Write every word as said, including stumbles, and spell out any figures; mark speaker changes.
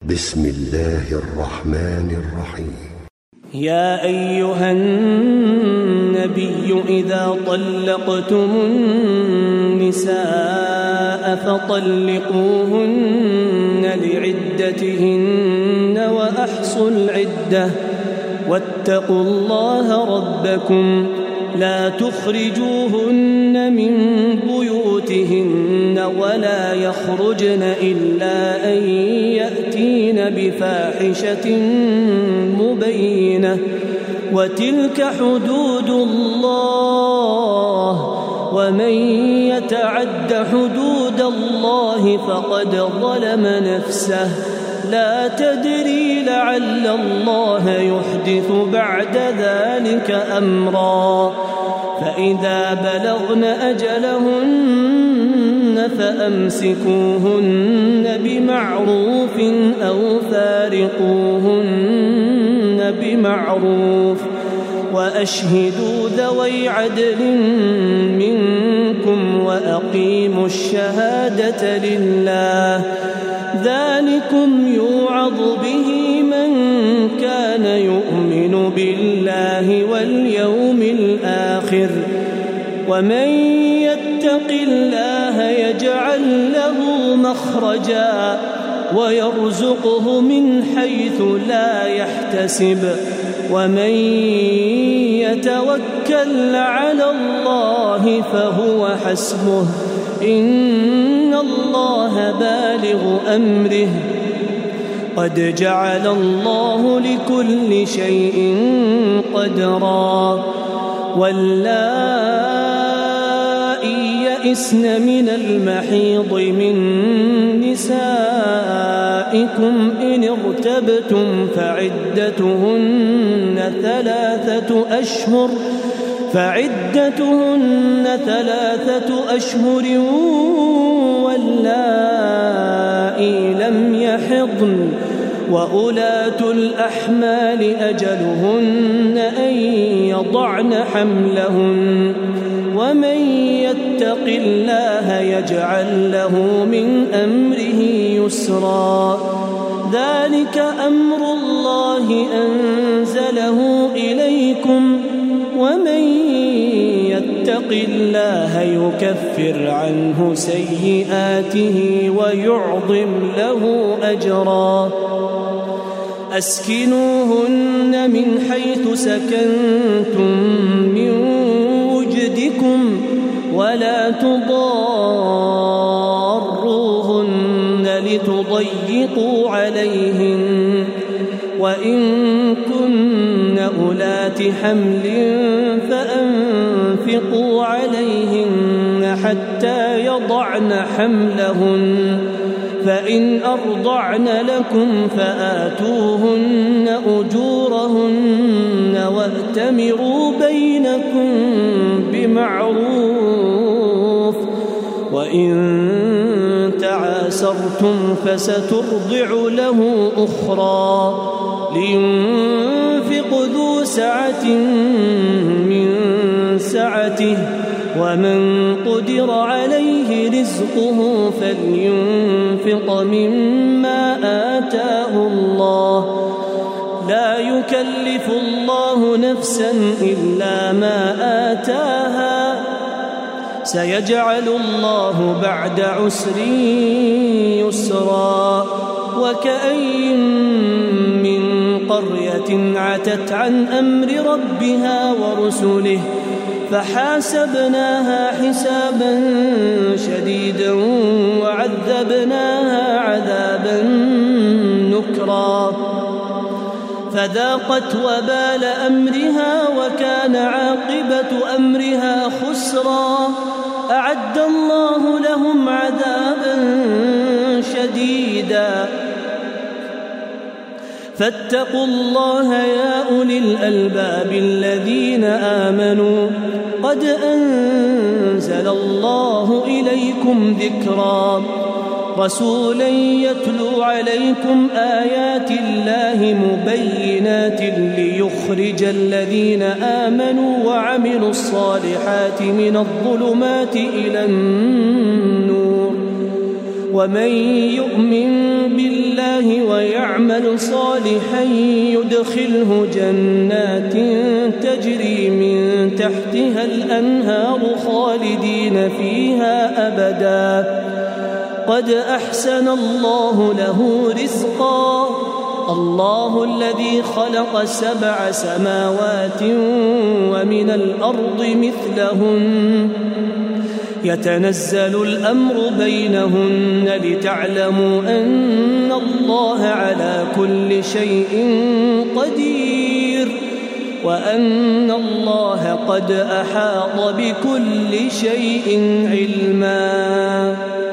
Speaker 1: بسم الله الرحمن الرحيم.
Speaker 2: يا أيها النبي إذا طلقتم النساء فطلقوهن لعدتهن وأحصوا العدة واتقوا الله ربكم لا تخرجوهن من بيوتهن ولا يخرجن إلا أن يأتين بفاحشة مبينة وتلك حدود الله ومن يتعد حدود الله فقد ظلم نفسه لا تدري لعل الله يحدث بعد ذلك أمرا فإذا بلغن أجلهن فأمسكوهن بمعروف أو فارقوهن بمعروف وأشهدوا ذوي عدل منكم وأقيموا الشهادة لله ذلكم يوعظ به من كان يؤمن بالله واليوم الآخر ومن يتق الله يجعل له مخرجا ويرزقه من حيث لا يحتسب ومن يتوكل على الله فهو حسبه إن الله بالغ أمره قد جعل الله لكل شيء قدرا واللائي يئسن من المحيض من نسائكم إن ارتبتم فعدتهن ثلاثة أشهر فعدتهن ثلاثة أشهر واللائي لم يحضن وأولاة الأحمال أجلهن أن يضعن حملهن ومن يتق الله يجعل له من أمره يسرا ذلك أمر الله أنزله إليكم ومن يتق الله يكفر عنه سيئاته ويعظم له أجرا أسكنوهن من حيث سكنتم من وجدكم ولا تضاروهن لتضيقوا عليهن وإن كن أولات حمل فأنفقوا عليهن حتى يضعن حملهن فإن أرضعن لكم فآتوهن أجورهن وأتمروا بينكم بمعروف وإن تعاسرتم فسترضع له أخرى لينفق ذو سعة من سعته ومن قدر عليه رزقه فلينفق مما آتاه الله لا يكلف الله نفسا إلا ما آتاها سيجعل الله بعد عسر يسرا وكأين من قرية عتت عن أمر ربها ورسله فحاسبناها حسابا شديدا وعذبناها عذابا نكرا فذاقت وبال أمرها وكان عاقبة أمرها خسرا أعد الله لهم عذابا شديدا فاتقوا الله يا أولي الألباب الذين آمنوا قد أنزل الله إليكم ذكرا رسولا يتلو عليكم آيات الله مبينات ليخرج الذين آمنوا وعملوا الصالحات من الظلمات إلى النور ومن يؤمن بالله ويعلم يعمل صالحا يدخله جنات تجري من تحتها الأنهار خالدين فيها أبدا قد أحسن الله له رزقا الله الذي خلق سبع سماوات ومن الأرض مثلهن يتنزل الأمر بينهن لتعلموا أن الله على كل شيء قدير وأن الله قد أحاط بكل شيء علما.